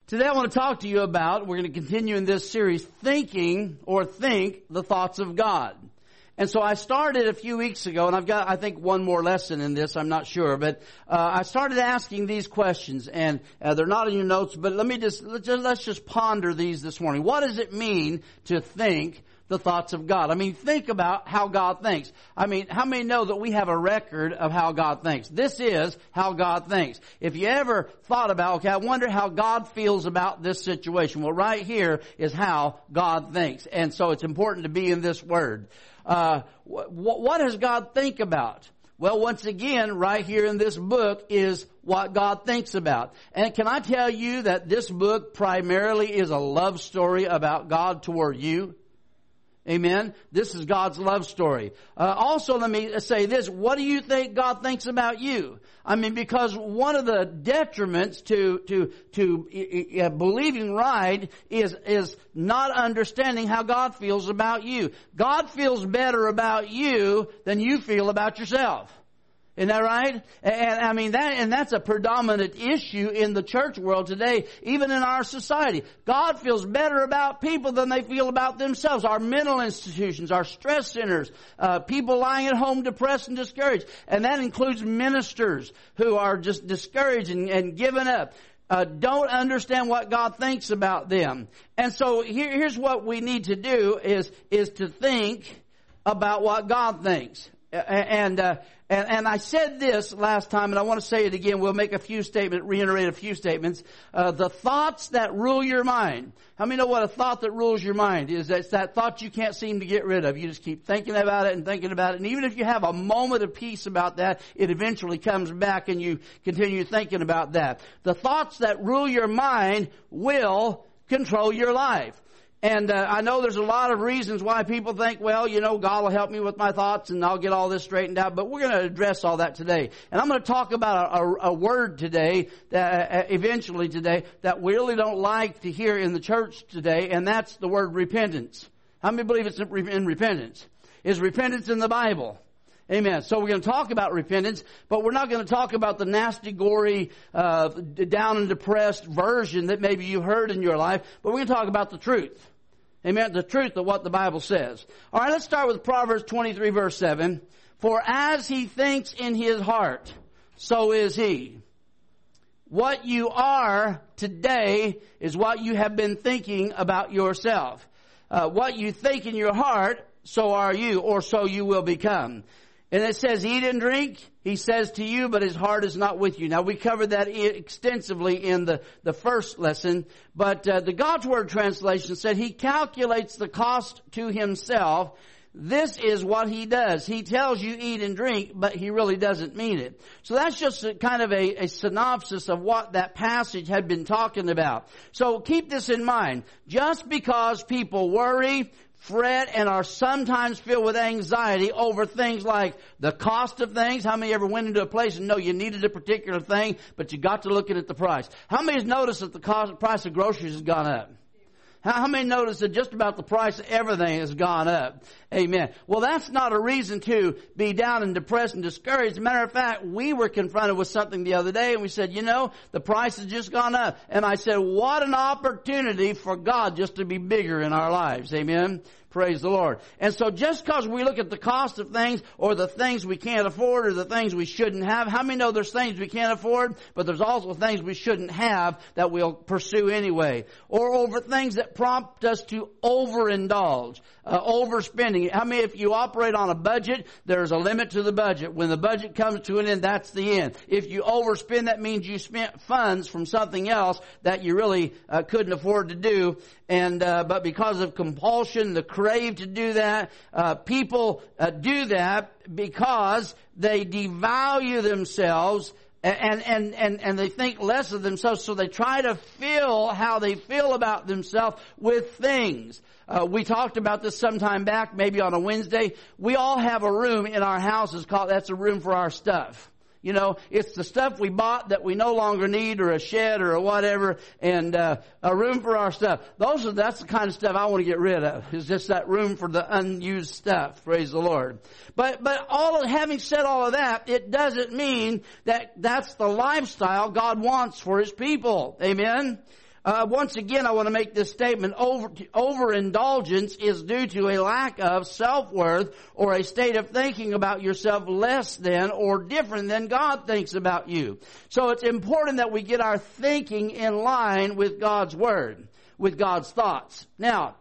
Today I want to talk to you about, we're going to continue in this series, thinking or think the thoughts of God. And so I started a few weeks ago, and I've got, I think, one more lesson in this, I'm not sure, but I started asking these questions, and they're not in your notes, but let's just ponder these this morning. What does it mean to think the thoughts of God? I mean, think about how God thinks. I mean, how many know that we have a record of how God thinks? This is how God thinks. If you ever thought about, okay, I wonder how God feels about this situation. Well, right here is how God thinks. And so it's important to be in this word. What does God think about? Well, once again, right here in this book is what God thinks about. And can I tell you that this book primarily is a love story about God toward you? Amen. This is God's love story. Also, let me say this. What do you think God thinks about you? I mean, because one of the detriments to believing right is not understanding how God feels about you. God feels better about you than you feel about yourself. Isn't that right? And I mean that's a predominant issue in the church world today, even in our society. God feels better about people than they feel about themselves. Our mental institutions, our stress centers, people lying at home depressed and discouraged. And that includes ministers who are just discouraged and given up. Don't understand what God thinks about them. And so here's what we need to do is to think about what God thinks. And I said this last time, and I want to say it again. We'll make reiterate a few statements. The thoughts that rule your mind. How many know what a thought that rules your mind is? It's that thought you can't seem to get rid of. You just keep thinking about it and thinking about it. And even if you have a moment of peace about that, it eventually comes back and you continue thinking about that. The thoughts that rule your mind will control your life. And I know there's a lot of reasons why people think, well, God will help me with my thoughts and I'll get all this straightened out. But we're going to address all that today. And I'm going to talk about a word today, eventually today, that we really don't like to hear in the church today, and that's the word repentance. How many believe it's in repentance? Is repentance in the Bible? Amen. So we're going to talk about repentance, but we're not going to talk about the nasty, gory, down and depressed version that maybe you heard in your life, but we're going to talk about the truth. Amen. The truth of what the Bible says. All right, let's start with Proverbs 23, verse 7. For as he thinks in his heart, so is he. What you are today is what you have been thinking about yourself. What you think in your heart, so are you, or so you will become. And it says, eat and drink, he says to you, but his heart is not with you. Now, we covered that extensively in the first lesson, but the God's Word translation said he calculates the cost to himself. This is what he does. He tells you eat and drink, but he really doesn't mean it. So that's just kind of a synopsis of what that passage had been talking about. So keep this in mind. Just because people worry, fret, and are sometimes filled with anxiety over things like the cost of things. How many ever went into a place and know you needed a particular thing, but you got to look at the price? How many has noticed that the price of groceries has gone up? How many notice that just about the price of everything has gone up? Amen. Well, that's not a reason to be down and depressed and discouraged. As a matter of fact, we were confronted with something the other day and we said, the price has just gone up. And I said, what an opportunity for God just to be bigger in our lives. Amen. Praise the Lord. And so just because we look at the cost of things or the things we can't afford or the things we shouldn't have, how many know there's things we can't afford, but there's also things we shouldn't have that we'll pursue anyway? Or over things that prompt us to overindulge, overspending. How many, if you operate on a budget, there's a limit to the budget. When the budget comes to an end, that's the end. If you overspend, that means you spent funds from something else that you really couldn't afford to do. And but because of compulsion, the crave to do that, people do that because they devalue themselves and they think less of themselves. So they try to fill how they feel about themselves with things. We talked about this sometime back, maybe on a Wednesday. We all have a room in our houses that's a room for our stuff. It's the stuff we bought that we no longer need, or a shed or whatever, and a room for our stuff. That's the kind of stuff I want to get rid of. Is just that room for the unused stuff. Praise the Lord. But having said all of that, it doesn't mean that that's the lifestyle God wants for His people. Amen. Once again, I want to make this statement. Overindulgence is due to a lack of self-worth or a state of thinking about yourself less than or different than God thinks about you. So it's important that we get our thinking in line with God's Word, with God's thoughts. Now,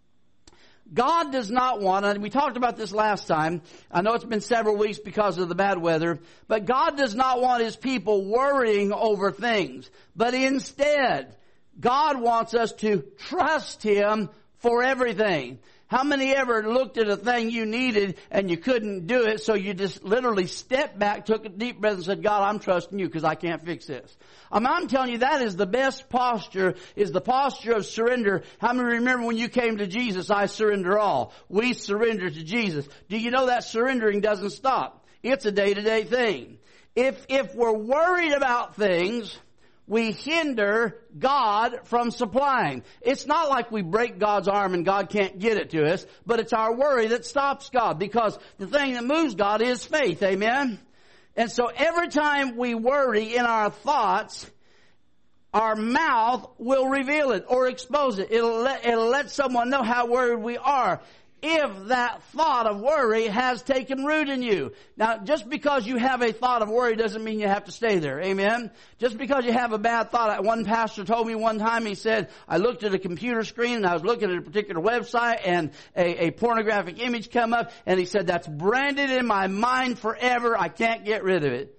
God does not want, and we talked about this last time, I know it's been several weeks because of the bad weather, but God does not want His people worrying over things. But instead, God wants us to trust Him for everything. How many ever looked at a thing you needed and you couldn't do it, so you just literally stepped back, took a deep breath and said, God, I'm trusting you because I can't fix this. I'm telling you, that is the best posture, is the posture of surrender. How many remember when you came to Jesus, I surrender all? We surrender to Jesus. Do you know that surrendering doesn't stop? It's a day-to-day thing. If we're worried about things, we hinder God from supplying. It's not like we break God's arm and God can't get it to us, but it's our worry that stops God, because the thing that moves God is faith. Amen? And so every time we worry in our thoughts, our mouth will reveal it or expose it. It'll let someone know how worried we are, if that thought of worry has taken root in you. Now, just because you have a thought of worry doesn't mean you have to stay there. Amen? Just because you have a bad thought. One pastor told me one time, he said, I looked at a computer screen and I was looking at a particular website and a pornographic image come up, and he said, that's branded in my mind forever. I can't get rid of it.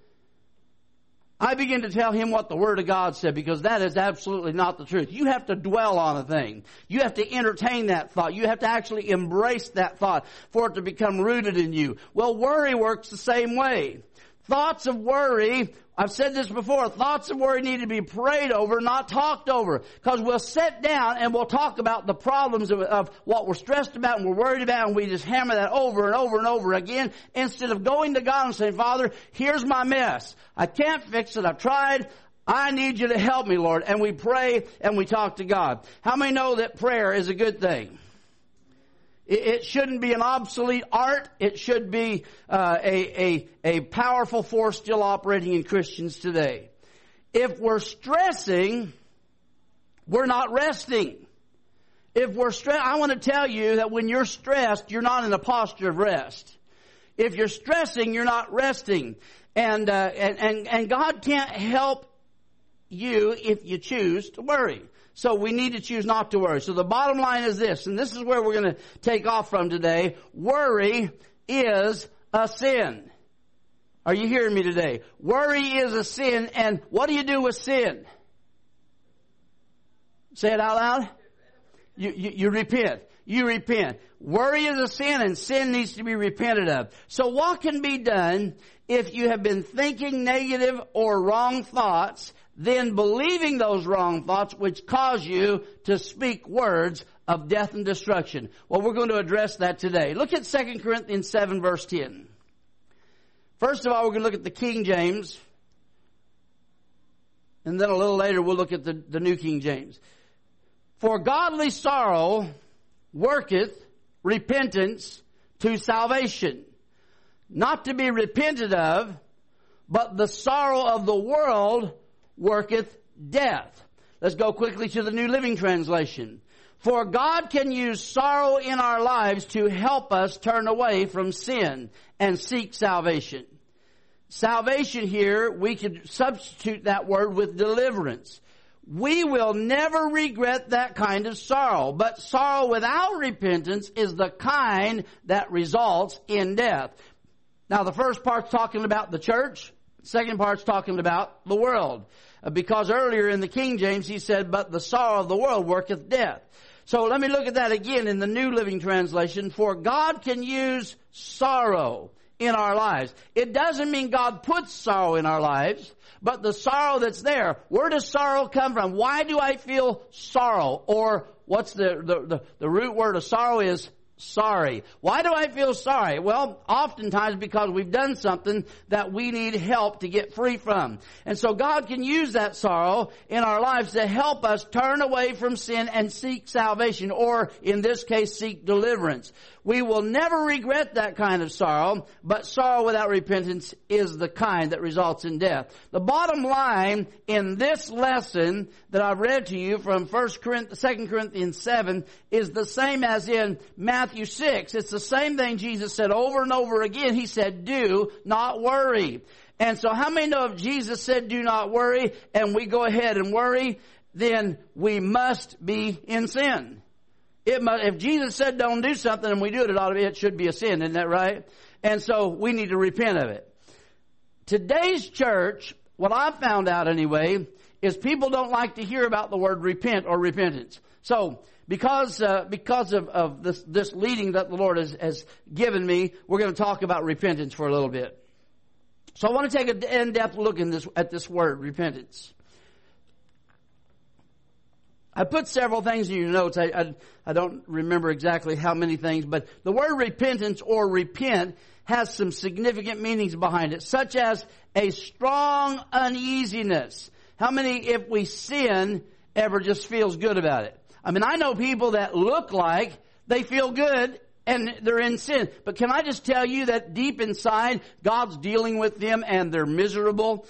I began to tell him what the Word of God said, because that is absolutely not the truth. You have to dwell on a thing. You have to entertain that thought. You have to actually embrace that thought for it to become rooted in you. Well, worry works the same way. Thoughts of worry, I've said this before, thoughts of worry need to be prayed over, not talked over. Because we'll sit down and we'll talk about the problems of what we're stressed about and we're worried about, and we just hammer that over and over and over again, instead of going to God and saying, Father, here's my mess. I can't fix it. I've tried. I need you to help me, Lord. And we pray and we talk to God. How many know that prayer is a good thing? It shouldn't be an obsolete art. It should be a powerful force still operating in Christians today. If we're stressing, we're not resting. If we're stressed, I want to tell you that when you're stressed, you're not in a posture of rest. If you're stressing, you're not resting. And God can't help you if you choose to worry. So we need to choose not to worry. So the bottom line is this, and this is where we're going to take off from today. Worry is a sin. Are you hearing me today? Worry is a sin, and what do you do with sin? Say it out loud. You repent. You repent. Worry is a sin, and sin needs to be repented of. So what can be done if you have been thinking negative or wrong thoughts, then believing those wrong thoughts, which cause you to speak words of death and destruction? Well, we're going to address that today. Look at 2 Corinthians 7, verse 10. First of all, we're going to look at the King James. And then a little later, we'll look at the New King James. For godly sorrow worketh repentance to salvation, not to be repented of, but the sorrow of the world worketh death. Let's go quickly to the New Living Translation. For God can use sorrow in our lives to help us turn away from sin and seek salvation. Salvation here, we could substitute that word with deliverance. We will never regret that kind of sorrow, but sorrow without repentance is the kind that results in death. Now, the first part's talking about the church. Second part's talking about the world. Because earlier in the King James, he said, but the sorrow of the world worketh death. So let me look at that again in the New Living Translation. For God can use sorrow in our lives. It doesn't mean God puts sorrow in our lives, but the sorrow that's there. Where does sorrow come from? Why do I feel sorrow? Or what's the root word of sorrow is sorry. Why do I feel sorry? Well, oftentimes because we've done something that we need help to get free from. And so God can use that sorrow in our lives to help us turn away from sin and seek salvation, or in this case, seek deliverance. We will never regret that kind of sorrow, but sorrow without repentance is the kind that results in death. The bottom line in this lesson that I've read to you from 2 Corinthians 7 is the same as in Matthew 6. It's the same thing Jesus said over and over again. He said, do not worry. And so how many know if Jesus said do not worry and we go ahead and worry, then we must be in sin. If Jesus said don't do something and we do it, it should be a sin, isn't that right? And so we need to repent of it. Today's church, what I've found out anyway, is people don't like to hear about the word repent or repentance. So because of this leading that the Lord has given me, we're going to talk about repentance for a little bit. So I want to take an in-depth look at this word, repentance. I put several things in your notes. I don't remember exactly how many things, but the word repentance or repent has some significant meanings behind it, such as a strong uneasiness. How many, if we sin, ever just feels good about it? I mean, I know people that look like they feel good and they're in sin. But can I just tell you that deep inside, God's dealing with them and they're miserable?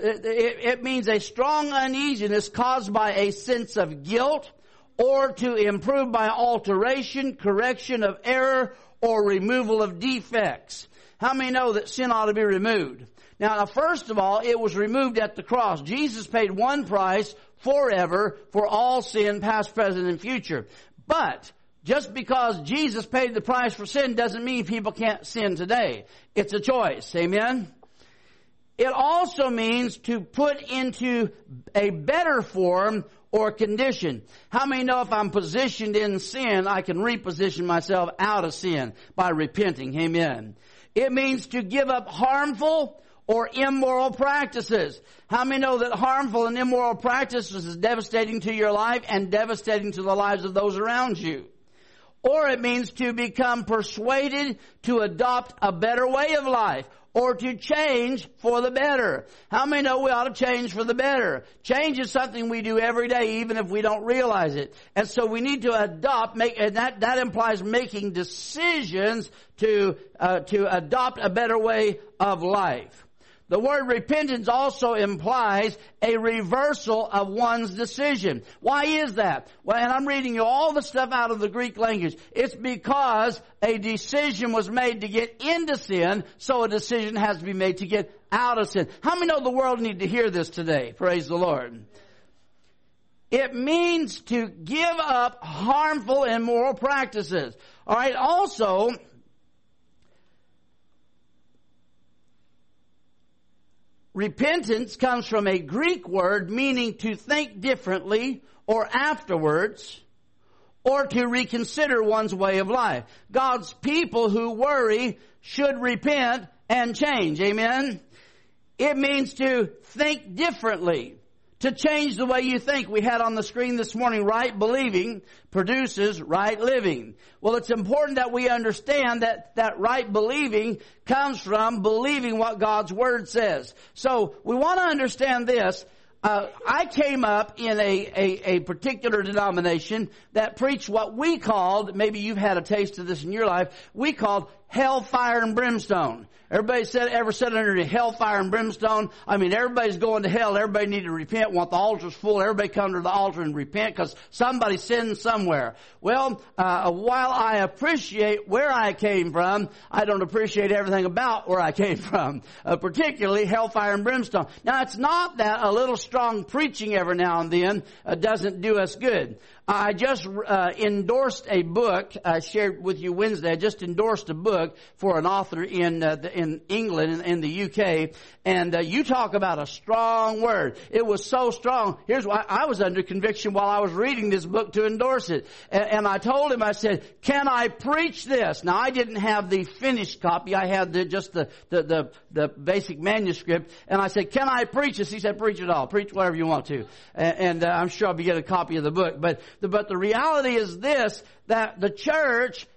It means a strong uneasiness caused by a sense of guilt, or to improve by alteration, correction of error, or removal of defects. How many know that sin ought to be removed? Now, first of all, it was removed at the cross. Jesus paid one price forever for all sin, past, present, and future. But just because Jesus paid the price for sin doesn't mean people can't sin today. It's a choice. Amen? It also means to put into a better form or condition. How many know if I'm positioned in sin, I can reposition myself out of sin by repenting? Amen. It means to give up harmful or immoral practices. How many know that harmful and immoral practices is devastating to your life and devastating to the lives of those around you? Or it means to become persuaded to adopt a better way of life, or to change for the better. How many know we ought to change for the better? Change is something we do every day, even if we don't realize it. And so we need to adopt, and that implies making decisions to adopt a better way of life. The word repentance also implies a reversal of one's decision. Why is that? Well, and I'm reading you all the stuff out of the Greek language. It's because a decision was made to get into sin, so a decision has to be made to get out of sin. How many know the world need to hear this today? Praise the Lord. It means to give up harmful and immoral practices. All right, also, repentance comes from a Greek word meaning to think differently or afterwards, or to reconsider one's way of life. God's people who worry should repent and change. Amen? It means to think differently, to change the way you think. We had on the screen this morning, right believing produces right living. Well, it's important that we understand that right believing comes from believing what God's Word says. So we want to understand this. I came up in a particular denomination that preached what we called, maybe you've had a taste of this in your life, we called hellfire and brimstone. Everybody ever said under the hellfire and brimstone? I mean, everybody's going to hell. Everybody need to repent. Want the altars full. Everybody come to the altar and repent because somebody sinned somewhere. Well, while I appreciate where I came from, I don't appreciate everything about where I came from, particularly hellfire and brimstone. Now, it's not that a little strong preaching every now and then doesn't do us good. I just endorsed a book I shared with you Wednesday. I just endorsed a book for an author in England, in the UK, and you talk about a strong word. It was so strong. Here's why I was under conviction while I was reading this book to endorse it, and I told him, I said, "Can I preach this?" Now I didn't have the finished copy. I had just the basic manuscript, and I said, "Can I preach this?" He said, "Preach it all. Preach whatever you want to," and I'm sure I'll be getting a copy of the book, But the reality is this, that the church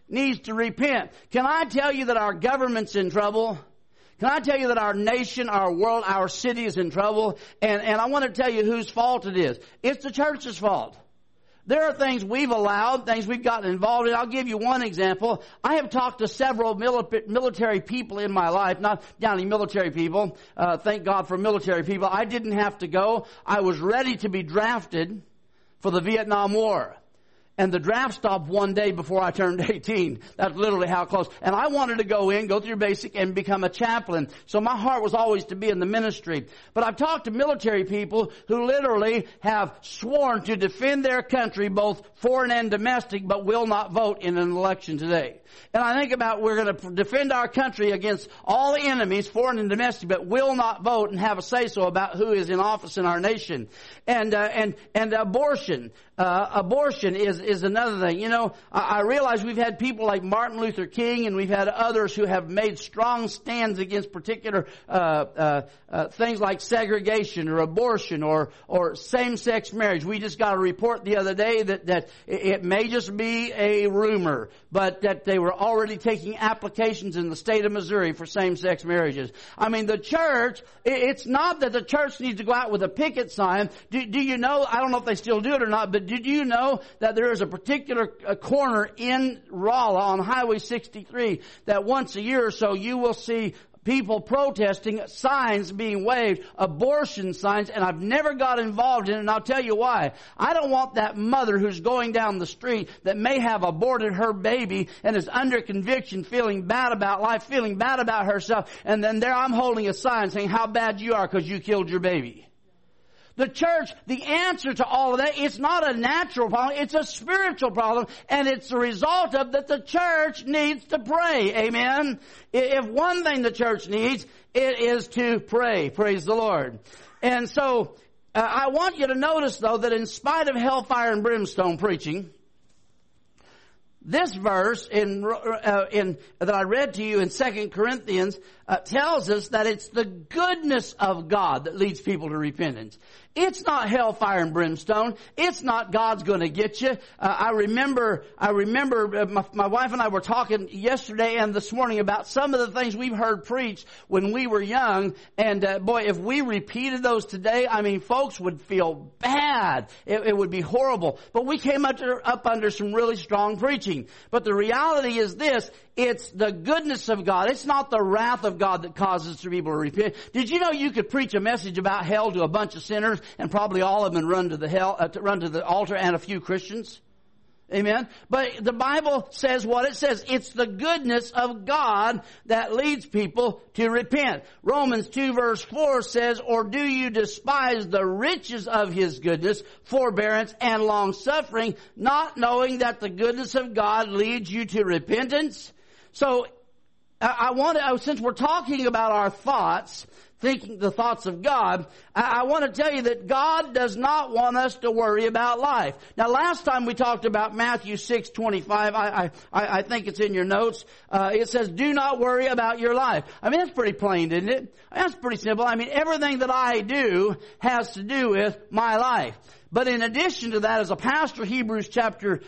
needs to repent. Can I tell you that our government's in trouble? Can I tell you that our nation, our world, our city is in trouble? And I want to tell you whose fault it is. It's the church's fault. There are things we've allowed, things we've gotten involved in. I'll give you one example. I have talked to several military people in my life, not only military people. Thank God for military people. I didn't have to go. I was ready to be drafted for the Vietnam War. And the draft stopped one day before I turned 18. That's literally how close. And I wanted to go through basic and become a chaplain. So my heart was always to be in the ministry. But I've talked to military people who literally have sworn to defend their country, both foreign and domestic, but will not vote in an election today. And I think about we're going to defend our country against all the enemies, foreign and domestic, but will not vote and have a say-so about who is in office in our nation. And abortion. Abortion is another thing. You know, I realize we've had people like Martin Luther King, and we've had others who have made strong stands against particular things like segregation or abortion or same-sex marriage. We just got a report the other day that it may just be a rumor, but that they were already taking applications in the state of Missouri for same-sex marriages. I mean, the church, it's not that the church needs to go out with a picket sign. Do you know, I don't know if they still do it or not, but did you know that there is a particular corner in Rolla on Highway 63 that once a year or so you will see people protesting, signs being waved, abortion signs, and I've never got involved in it, and I'll tell you why. I don't want that mother who's going down the street that may have aborted her baby and is under conviction, feeling bad about life, feeling bad about herself, and then there I'm holding a sign saying how bad you are because you killed your baby. The church, the answer to all of that, it's not a natural problem, it's a spiritual problem, and it's the result of that the church needs to pray. Amen? If one thing the church needs, it is to pray. Praise the Lord. And so, I want you to notice, though, that in spite of hellfire and brimstone preaching, this verse that I read to you in 2 Corinthians tells us that it's the goodness of God that leads people to repentance. It's not hellfire and brimstone. It's not God's going to get you. I remember my wife and I were talking yesterday and this morning about some of the things we've heard preached when we were young. And boy, if we repeated those today, I mean, folks would feel bad. It would be horrible. But we came up under some really strong preaching. But the reality is this. It's the goodness of God. It's not the wrath of God that causes people to repent. Did you know you could preach a message about hell to a bunch of sinners and probably all of them run to the altar and a few Christians? Amen. But the Bible says what it says. It's the goodness of God that leads people to repent. Romans 2 verse 4 says, or do you despise the riches of His goodness, forbearance, and long suffering, not knowing that the goodness of God leads you to repentance? So, since we're talking about our thoughts, thinking the thoughts of God, I want to tell you that God does not want us to worry about life. Now, last time we talked about Matthew 6:25. I think it's in your notes. It says, do not worry about your life. I mean, that's pretty plain, isn't it? That's pretty simple. I mean, everything that I do has to do with my life. But in addition to that, as a pastor, Hebrews chapter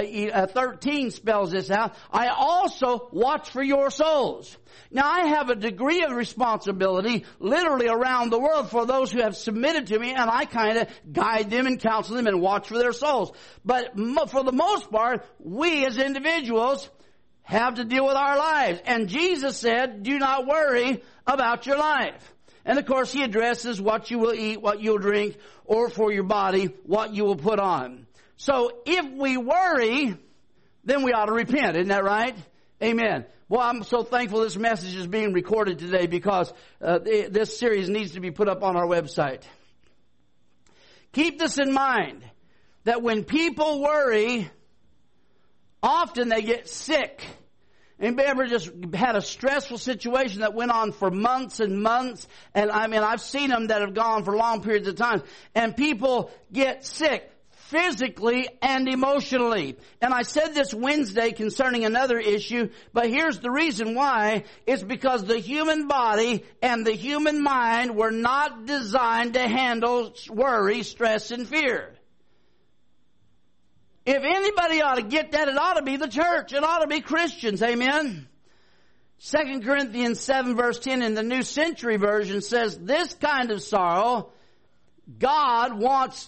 13 spells this out, I also watch for your souls. Now, I have a degree of responsibility literally around the world for those who have submitted to me, and I kind of guide them and counsel them and watch for their souls. But for the most part, we as individuals have to deal with our lives. And Jesus said, do not worry about your life. And of course, He addresses what you will eat, what you'll drink, or for your body, what you will put on. So if we worry, then we ought to repent. Isn't that right? Amen. Well, I'm so thankful this message is being recorded today because this series needs to be put up on our website. Keep this in mind, that when people worry, often they get sick. Anybody ever just had a stressful situation that went on for months and months? And I mean, I've seen them that have gone for long periods of time. And people get sick physically and emotionally. And I said this Wednesday concerning another issue, but here's the reason why. It's because the human body and the human mind were not designed to handle worry, stress, and fear. If Somebody ought to get that. It ought to be the church. It ought to be Christians. Amen. 2 Corinthians 7 verse 10 in the New Century Version says, this kind of sorrow, God wants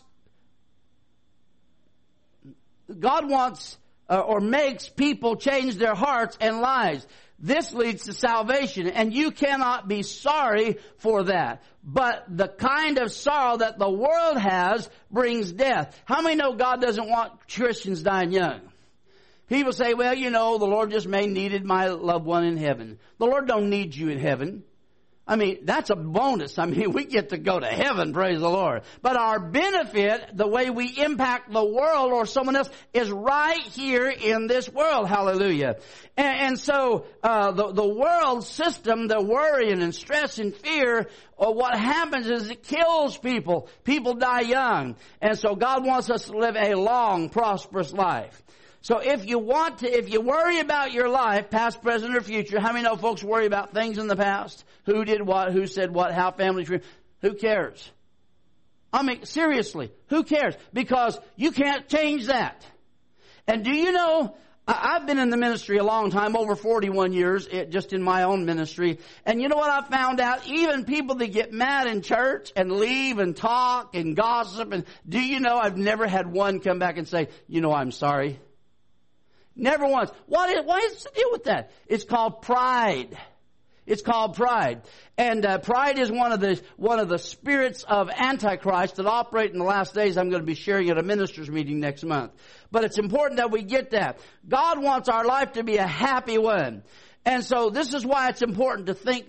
or makes people change their hearts and lives. This leads to salvation, and you cannot be sorry for that. But the kind of sorrow that the world has brings death. How many know God doesn't want Christians dying young? People say, well, you know, the Lord just may needed my loved one in heaven. The Lord don't need you in heaven. I mean, that's a bonus. I mean, we get to go to heaven, praise the Lord. But our benefit, the way we impact the world or someone else, is right here in this world. Hallelujah. And so, the world system, the worrying and stress and fear, what happens is it kills people. People die young. And so God wants us to live a long, prosperous life. So if you worry about your life, past, present, or future, how many know folks worry about things in the past? Who did what, who said what, how family treated? Who cares? I mean, seriously, who cares? Because you can't change that. And do you know, I've been in the ministry a long time, over 41 years, just in my own ministry. And you know what I found out? Even people that get mad in church and leave and talk and gossip, and do you know I've never had one come back and say, you know, I'm sorry. Never once. Why is the deal with that? It's called pride. It's called pride. And pride is one of the spirits of Antichrist that operate in the last days. I'm going to be sharing at a ministers' meeting next month. But it's important that we get that. God wants our life to be a happy one. And so this is why it's important to think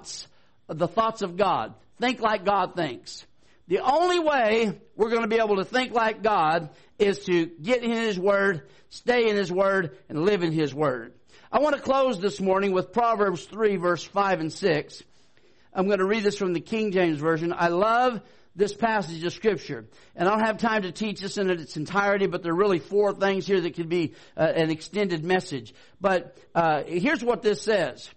the thoughts of God. Think like God thinks. The only way we're going to be able to think like God is to get in His Word, stay in His Word, and live in His Word. I want to close this morning with Proverbs 3, verse 5 and 6. I'm going to read this from the King James Version. I love this passage of Scripture. And I don't have time to teach this in its entirety, but there are really 4 things here that could be an extended message. But here's what this says.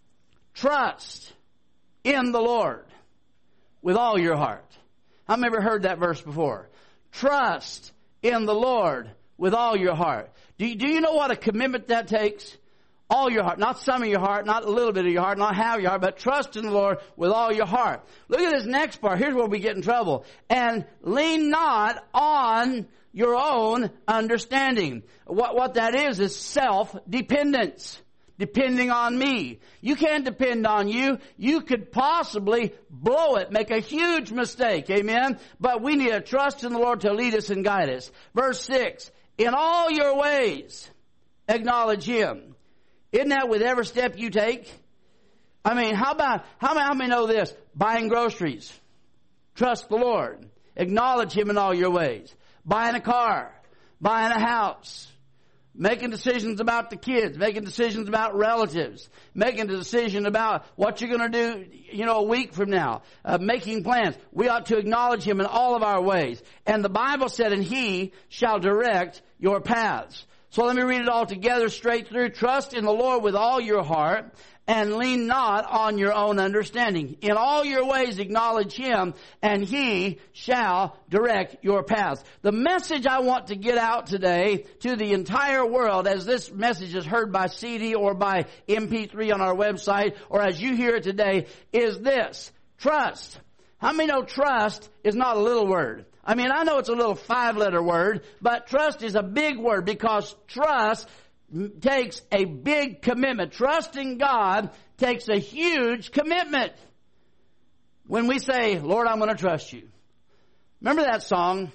Trust in the Lord with all your heart. I've never heard that verse before. Trust in the Lord with all your heart. Do you know what a commitment that takes? All your heart. Not some of your heart, not a little bit of your heart, not half of your heart, but trust in the Lord with all your heart. Look at this next part. Here's where we get in trouble. And lean not on your own understanding. What that is self-dependence. Depending on me. You can't depend on you. You could possibly blow it, make a huge mistake. Amen? But we need to trust in the Lord to lead us and guide us. Verse 6. In all your ways, acknowledge Him. Isn't that with every step you take? I mean, how many know this? Buying groceries. Trust the Lord. Acknowledge Him in all your ways. Buying a car. Buying a house. Making decisions about the kids, making decisions about relatives, making a decision about what you're going to do, a week from now, making plans. We ought to acknowledge Him in all of our ways. And the Bible said, and He shall direct your paths. So let me read it all together straight through. Trust in the Lord with all your heart and lean not on your own understanding. In all your ways acknowledge Him, and He shall direct your paths. The message I want to get out today to the entire world, as this message is heard by CD or by MP3 on our website, or as you hear it today, is this. Trust. How many know trust is not a little word? I mean, I know it's a little 5-letter word, but trust is a big word because trust takes a big commitment. Trusting God takes a huge commitment. When we say, Lord, I'm going to trust you. Remember that song?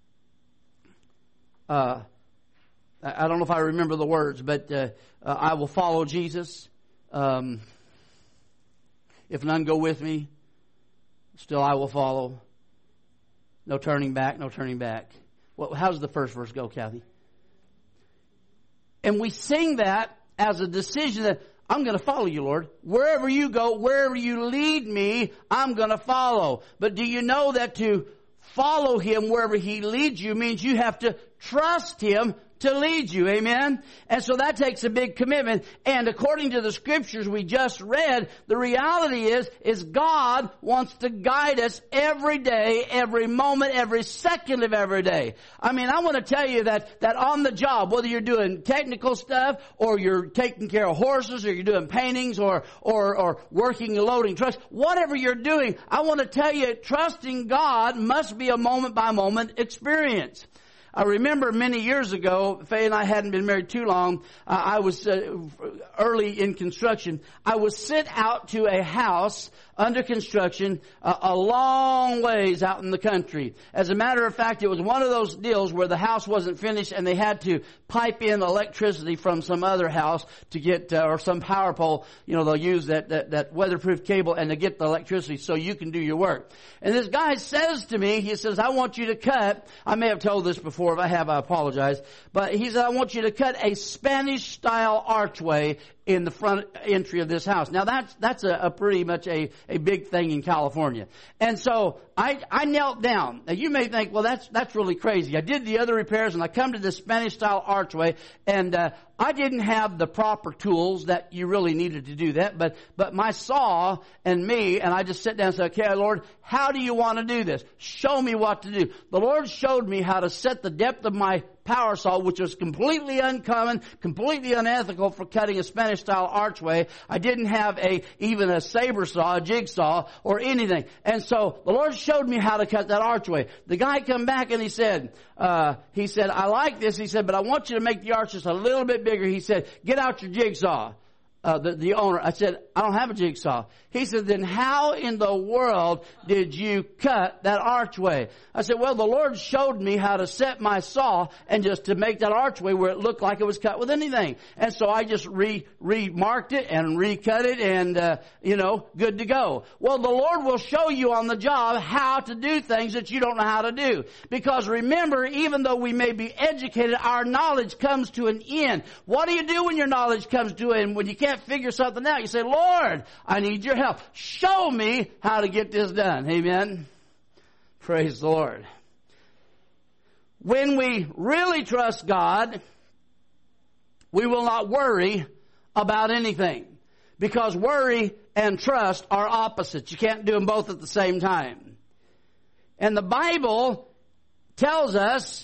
I don't know if I remember the words, but I will follow Jesus. If none go with me, still I will follow. No turning back, no turning back. Well, how does the first verse go, Kathy? And we sing that as a decision that I'm going to follow you, Lord. Wherever you go, wherever you lead me, I'm going to follow. But do you know that to follow Him wherever He leads you means you have to trust Him to lead you. Amen? And so that takes a big commitment. And according to the scriptures we just read, the reality is God wants to guide us every day, every moment, every second of every day. I mean, I want to tell you that on the job, whether you're doing technical stuff or you're taking care of horses or you're doing paintings or working and loading trucks, whatever you're doing, I want to tell you, trusting God must be a moment by moment experience. I remember many years ago, Faye and I hadn't been married too long. I was early in construction. I was sent out to a house under construction a long ways out in the country. As a matter of fact, it was one of those deals where the house wasn't finished and they had to pipe in electricity from some other house to get, or some power pole. You know, they'll use that weatherproof cable and to get the electricity so you can do your work. And this guy says to me, he says, I want you to cut, I may have told this before. If I have, I apologize. But he said, I want you to cut a Spanish style archway in the front entry of this house. Now that's a pretty much a big thing in California. And so I knelt down. Now you may think, well, that's really crazy. I did the other repairs and I come to this Spanish style archway and, I didn't have the proper tools that you really needed to do that, but my saw and me, and I just sit down and say, okay, Lord, how do you want to do this? Show me what to do. The Lord showed me how to set the depth of my power saw, which was completely uncommon, completely unethical for cutting a Spanish style archway. I didn't have even a saber saw, a jigsaw, or anything. And so the Lord showed me how to cut that archway. The guy come back and he said, I like this. He said, but I want you to make the arch just a little bit bigger. He said, get out your jigsaw. The owner, I said, I don't have a jigsaw. He said, then how in the world did you cut that archway? I said, well, the Lord showed me how to set my saw and just to make that archway where it looked like it was cut with anything. And so I just remarked it and recut it and, good to go. Well, the Lord will show you on the job how to do things that you don't know how to do. Because remember, even though we may be educated, our knowledge comes to an end. What do you do when your knowledge comes to an end? When you can't figure something out, you say, Lord, I need your help. Show me how to get this done. Amen. Praise the Lord. When we really trust God, we will not worry about anything. Because worry and trust are opposites. You can't do them both at the same time. And the Bible tells us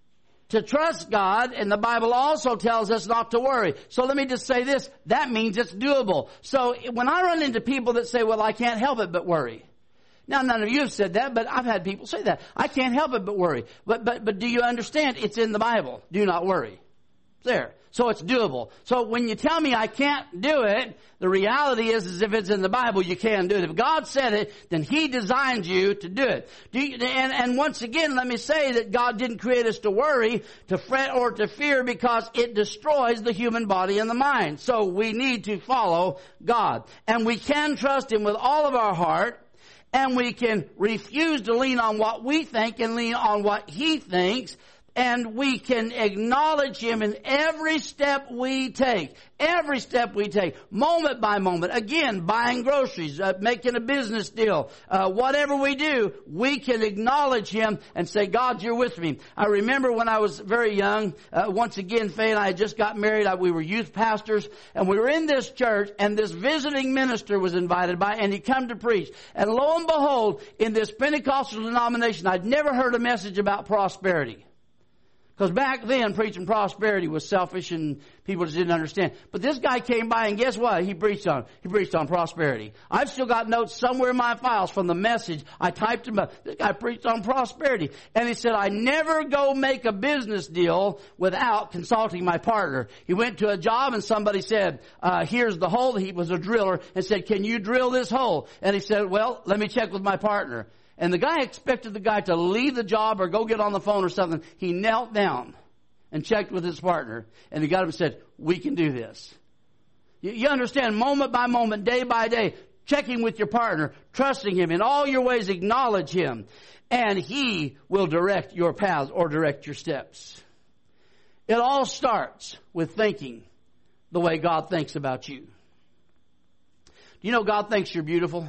to trust God, and the Bible also tells us not to worry. So let me just say this. That means it's doable. So when I run into people that say, well, I can't help it but worry. Now, none of you have said that, but I've had people say that. I can't help it but worry. But do you understand? It's in the Bible. Do not worry. It's there. So it's doable. So when you tell me I can't do it, the reality is if it's in the Bible, you can do it. If God said it, then He designed you to do it. And once again, let me say that God didn't create us to worry, to fret, or to fear because it destroys the human body and the mind. So we need to follow God. And we can trust Him with all of our heart. And we can refuse to lean on what we think and lean on what He thinks. And we can acknowledge Him in every step we take. Every step we take. Moment by moment. Again, buying groceries, making a business deal. Whatever we do, we can acknowledge Him and say, God, you're with me. I remember when I was very young, once again, Faye and I had just got married. We were youth pastors. And we were in this church. And this visiting minister was invited by. And he come to preach. And lo and behold, in this Pentecostal denomination, I'd never heard a message about prosperity. Because back then, preaching prosperity was selfish and people just didn't understand. But this guy came by and guess what? He preached on prosperity. I've still got notes somewhere in my files from the message. I typed him up. This guy preached on prosperity. And he said, I never go make a business deal without consulting my partner. He went to a job and somebody said, here's the hole. He was a driller and said, can you drill this hole? And he said, well, let me check with my partner. And the guy expected the guy to leave the job or go get on the phone or something. He knelt down and checked with his partner. And he got up and said, we can do this. You understand, moment by moment, day by day, checking with your partner, trusting Him in all your ways, acknowledge Him. And He will direct your paths or direct your steps. It all starts with thinking the way God thinks about you. Do you know God thinks you're beautiful?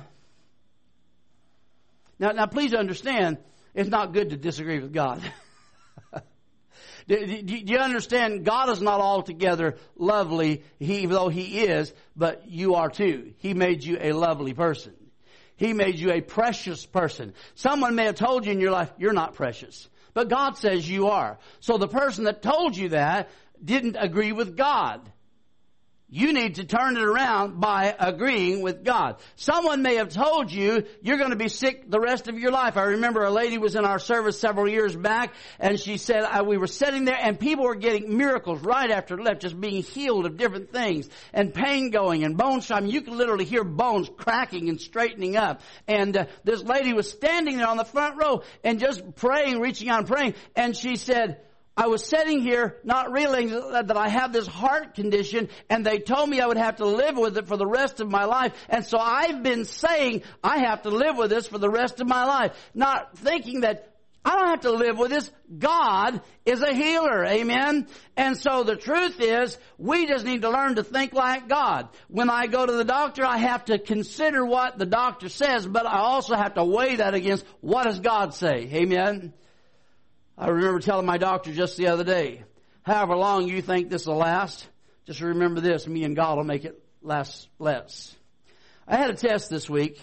Now please understand, it's not good to disagree with God. Do you understand? God is not altogether lovely, even though He is, but you are too. He made you a lovely person. He made you a precious person. Someone may have told you in your life, you're not precious. But God says you are. So the person that told you that didn't agree with God. You need to turn it around by agreeing with God. Someone may have told you you're going to be sick the rest of your life. I remember a lady was in our service several years back, and she said we were sitting there and people were getting miracles right after left, just being healed of different things, and pain going and bones. I mean, you can literally hear bones cracking and straightening up. And this lady was standing there on the front row and just praying, reaching out and praying. And she said, I was sitting here not realizing that I have this heart condition, and they told me I would have to live with it for the rest of my life. And so I've been saying I have to live with this for the rest of my life, not thinking that I don't have to live with this. God is a healer. Amen. And so the truth is, we just need to learn to think like God. When I go to the doctor, I have to consider what the doctor says, but I also have to weigh that against what does God say. Amen. I remember telling my doctor just the other day, however long you think this will last, just remember this, me and God will make it last less. I had a test this week,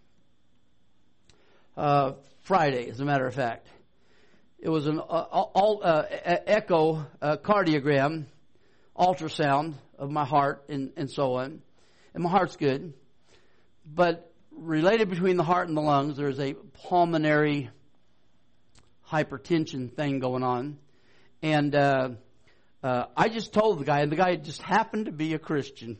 Friday, as a matter of fact. It was an echocardiogram, ultrasound of my heart and so on. And my heart's good. But related between the heart and the lungs, there's a pulmonary hypertension thing going on. And I just told the guy, and the guy just happened to be a Christian.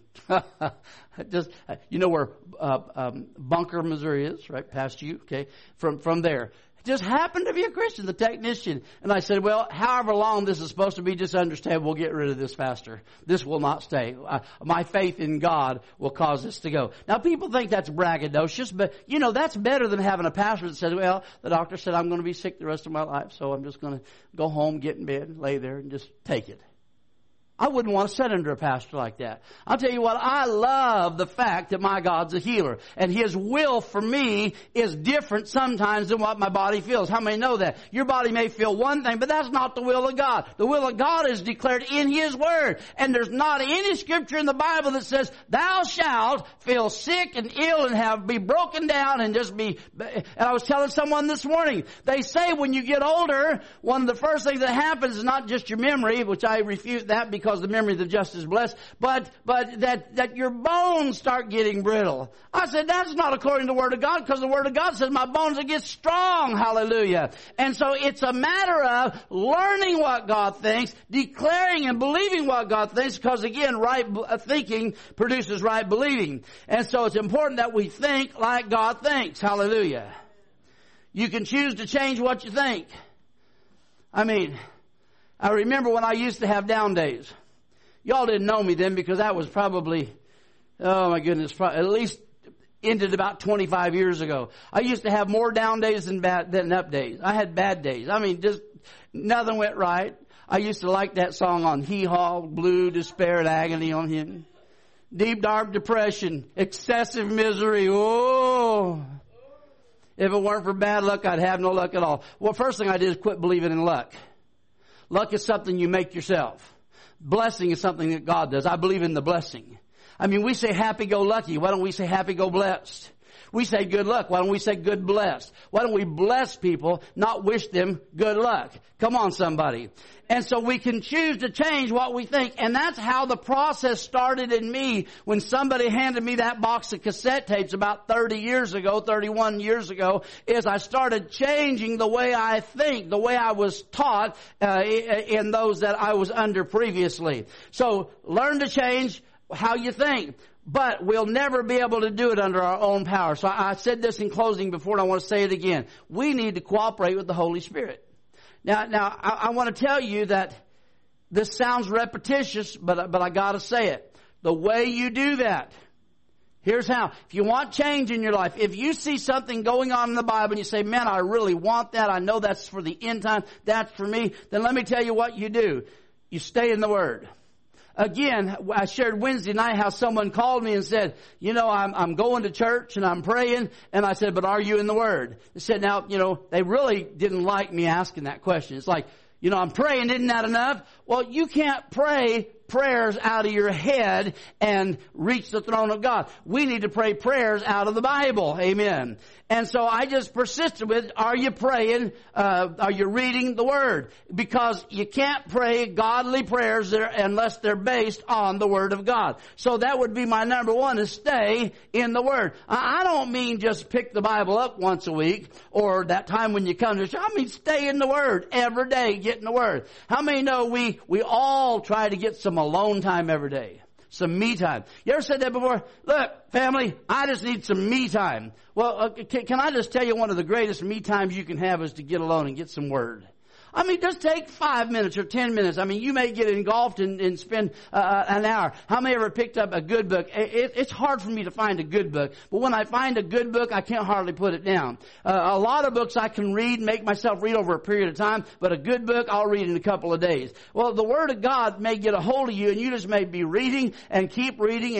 Just, you know where Bunker, Missouri is, right past you, okay? From there. Just happened to be a Christian, the technician. And I said, well, however long this is supposed to be, just understand we'll get rid of this faster. This will not stay. My faith in God will cause this to go. Now, people think that's braggadocious, but, you know, that's better than having a pastor that says, well, the doctor said I'm going to be sick the rest of my life, so I'm just going to go home, get in bed, lay there, and just take it. I wouldn't want to sit under a pastor like that. I'll tell you what, I love the fact that my God's a healer. And His will for me is different sometimes than what my body feels. How many know that? Your body may feel one thing, but that's not the will of God. The will of God is declared in His Word. And there's not any scripture in the Bible that says, thou shalt feel sick and ill and be broken down and just be... And I was telling someone this morning, they say when you get older, one of the first things that happens is not just your memory, which I refute that because the memory of the just is blessed, but that your bones start getting brittle. I said, that's not according to the Word of God, because the Word of God says my bones will get strong. Hallelujah. And so it's a matter of learning what God thinks, declaring and believing what God thinks, because again, right thinking produces right believing. And so it's important that we think like God thinks. Hallelujah. You can choose to change what you think. I mean, I remember when I used to have down days. Y'all didn't know me then because that was probably, oh my goodness, at least ended about 25 years ago. I used to have more down days than up days. I had bad days. I mean, just nothing went right. I used to like that song on Hee Haw, Blue, Despair, and Agony on Him. Deep, dark depression, excessive misery. Oh, if it weren't for bad luck, I'd have no luck at all. Well, first thing I did is quit believing in luck. Luck is something you make yourself. Blessing is something that God does. I believe in the blessing. I mean, we say happy-go-lucky. Why don't we say happy-go-blessed? We say good luck. Why don't we say good blessed? Why don't we bless people, not wish them good luck? Come on, somebody. And so we can choose to change what we think. And that's how the process started in me when somebody handed me that box of cassette tapes about 31 years ago, is I started changing the way I think, the way I was taught in those that I was under previously. So learn to change how you think. But we'll never be able to do it under our own power. So I said this in closing before, and I want to say it again. We need to cooperate with the Holy Spirit. Now, I want to tell you that this sounds repetitious, but I got to say it. The way you do that, here's how. If you want change in your life, if you see something going on in the Bible and you say, man, I really want that. I know that's for the end time. That's for me. Then let me tell you what you do. You stay in the Word. Again, I shared Wednesday night how someone called me and said, you know, I'm going to church and I'm praying. And I said, but are you in the Word? They said, now, you know, they really didn't like me asking that question. It's like, I'm praying, isn't that enough? Well, you can't pray prayers out of your head and reach the throne of God. We need to pray prayers out of the Bible. Amen. And so I just persisted with, are you praying? Are you reading the Word? Because you can't pray godly prayers unless they're based on the Word of God. So that would be my number one, is stay in the Word. I don't mean just pick the Bible up once a week or that time when you come to church. I mean stay in the Word every day, get in the Word. How many know we all try to get some alone time every day? Some me time. You ever said that before? Look, family, I just need some me time. Well, can I just tell you one of the greatest me times you can have is to get alone and get some Word. I mean, just take 5 minutes or 10 minutes. I mean, you may get engulfed and spend an hour. How many ever picked up a good book? It's hard for me to find a good book, but when I find a good book, I can't hardly put it down. A lot of books I can read, make myself read over a period of time, but a good book I'll read in a couple of days. Well, the Word of God may get a hold of you, and you just may be reading and keep reading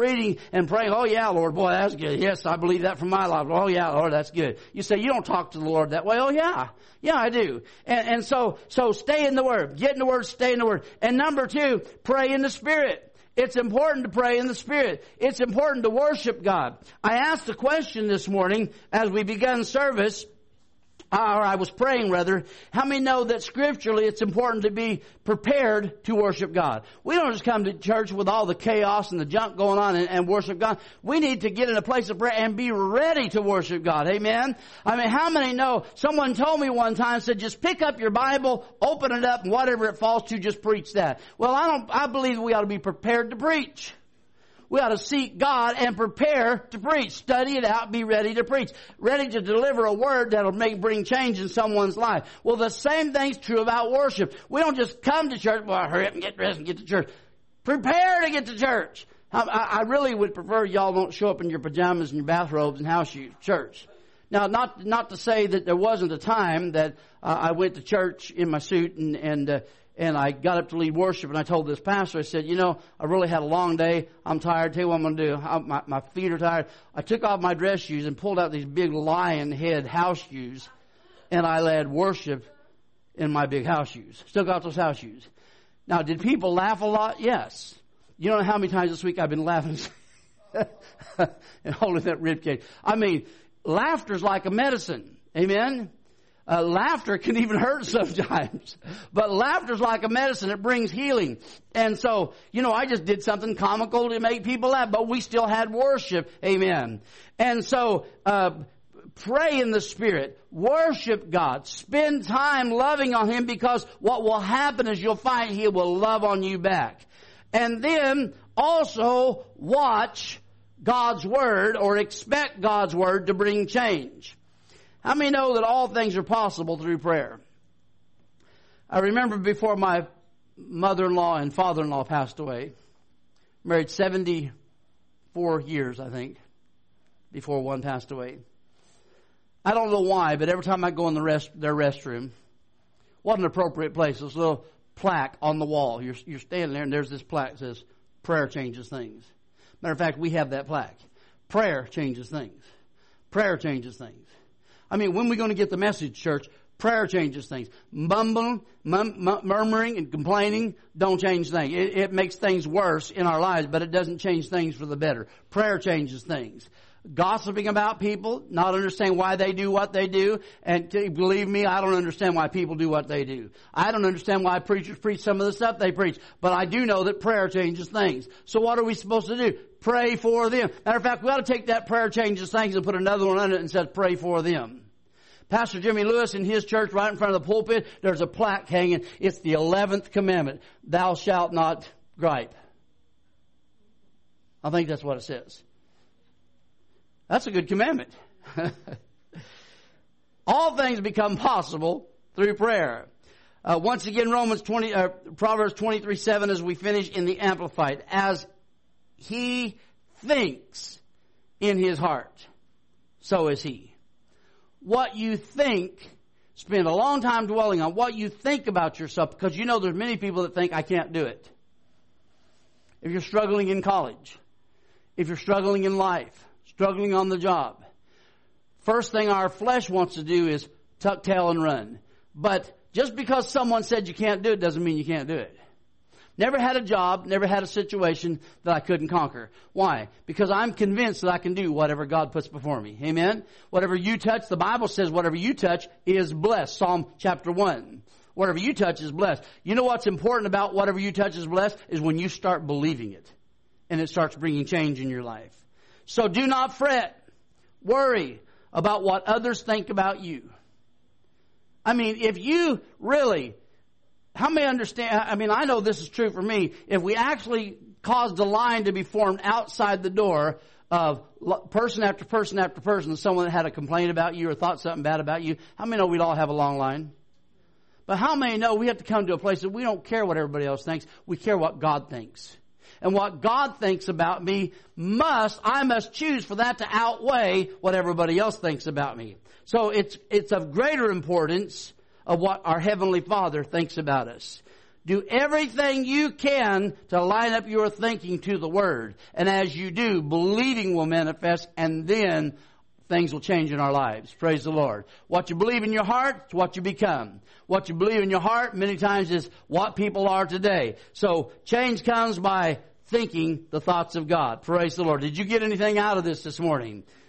and praying. Oh yeah, Lord, boy, that's good. Yes, I believe that from my life. Oh yeah, Lord, that's good. You say, you don't talk to the Lord that way. Oh yeah. Yeah, I do. And so stay in the Word. Get in the Word, stay in the Word. And number 2, pray in the Spirit. It's important to pray in the Spirit. It's important to worship God. I asked a question this morning as we began service, or I was praying rather. How many know that scripturally it's important to be prepared to worship God? We don't just come to church with all the chaos and the junk going on and worship God. We need to get in a place of prayer and be ready to worship God. Amen? I mean, how many know? Someone told me one time, said, just pick up your Bible, open it up, and whatever it falls to, just preach that. Well, I believe we ought to be prepared to preach. We ought to seek God and prepare to preach. Study it out, be ready to preach. Ready to deliver a word that'll bring change in someone's life. Well, the same thing's true about worship. We don't just come to church, well, hurry up and get dressed and get to church. Prepare to get to church. I really would prefer y'all don't show up in your pajamas and your bathrobes and house shoes church. Now, not to say that there wasn't a time that I went to church in my suit and I got up to lead worship, and I told this pastor, I said, I really had a long day. I'm tired. Tell you what I'm going to do. My feet are tired. I took off my dress shoes and pulled out these big lion head house shoes, and I led worship in my big house shoes. Still got those house shoes. Now, did people laugh a lot? Yes. You don't know how many times this week I've been laughing and holding that rib cage. I mean, laughter's like a medicine. Amen? Laughter can even hurt sometimes, but laughter's like a medicine. It brings healing. And so, I just did something comical to make people laugh, but we still had worship. Amen. And so, pray in the Spirit. Worship God. Spend time loving on Him, because what will happen is you'll find He will love on you back. And then also watch God's Word, or expect God's Word to bring change. How many know that all things are possible through prayer? I remember before my mother-in-law and father-in-law passed away, married 74 years, I think, before one passed away. I don't know why, but every time I go in their restroom, what an appropriate place. This little plaque on the wall. You're standing there, and there's this plaque that says, prayer changes things. Matter of fact, we have that plaque. Prayer changes things. Prayer changes things. I mean, when are we going to get the message, church? Prayer changes things. Murmuring and complaining don't change things. It makes things worse in our lives, but it doesn't change things for the better. Prayer changes things. Gossiping about people, not understanding why they do what they do. And believe me, I don't understand why people do what they do. I don't understand why preachers preach some of the stuff they preach. But I do know that prayer changes things. So what are we supposed to do? Pray for them. Matter of fact, we ought to take that prayer changes things and put another one under it and says pray for them. Pastor Jimmy Lewis in his church, right in front of the pulpit, there's a plaque hanging. It's the 11th commandment. Thou shalt not gripe. I think that's what it says. That's a good commandment. All things become possible through prayer. Once again, Proverbs 23:7 as we finish in the Amplified. As he thinks in his heart, so is he. What you think, spend a long time dwelling on what you think about yourself, because there's many people that think, I can't do it. If you're struggling in college, if you're struggling in life, struggling on the job, first thing our flesh wants to do is tuck tail and run. But Just because someone said you can't do it doesn't mean you can't do it. Never had a job, never had a situation that I couldn't conquer. Why? Because I'm convinced that I can do whatever God puts before me. Amen? Whatever you touch, the Bible says whatever you touch is blessed. Psalm chapter 1. Whatever you touch is blessed. You know what's important about whatever you touch is blessed? Is when you start believing it. And it starts bringing change in your life. So do not fret, worry about what others think about you. I mean, if you really... How many understand? I mean, I know this is true for me. If we actually caused a line to be formed outside the door of person after person after person, someone that had a complaint about you or thought something bad about you, how many know we'd all have a long line? But how many know we have to come to a place that we don't care what everybody else thinks. We care what God thinks. And what God thinks about me I must choose for that to outweigh what everybody else thinks about me. So it's of greater importance of what our Heavenly Father thinks about us. Do everything you can to line up your thinking to the Word. And as you do, believing will manifest, and then things will change in our lives. Praise the Lord. What you believe in your heart is what you become. What you believe in your heart many times is what people are today. So change comes by thinking the thoughts of God. Praise the Lord. Did you get anything out of this morning?